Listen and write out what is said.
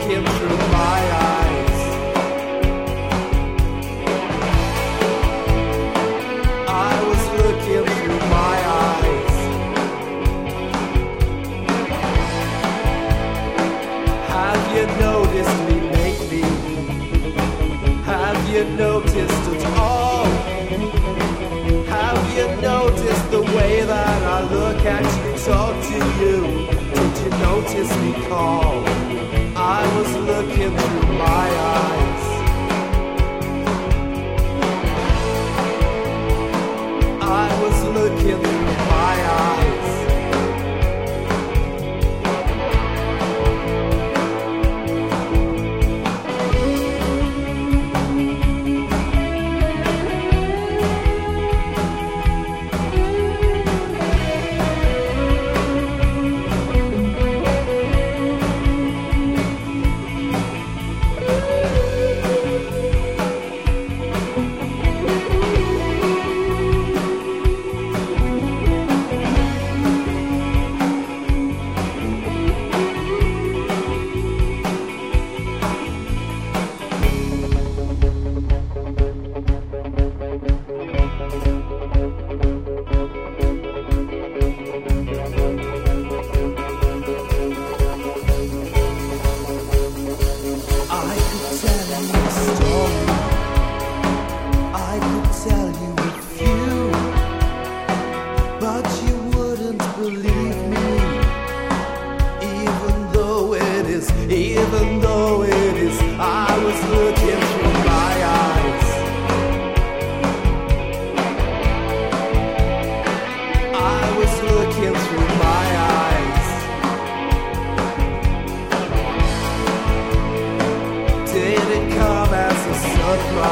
looking through my eyes. I was looking through my eyes. Have you noticed me lately? Have you noticed at all? Have you noticed the way that I look at you, talk to you? Did you notice me call? I was looking through my eyes. I was looking through my eyes. Even though it is, I was looking through my eyes. I was looking through my eyes. Did it come as a surprise?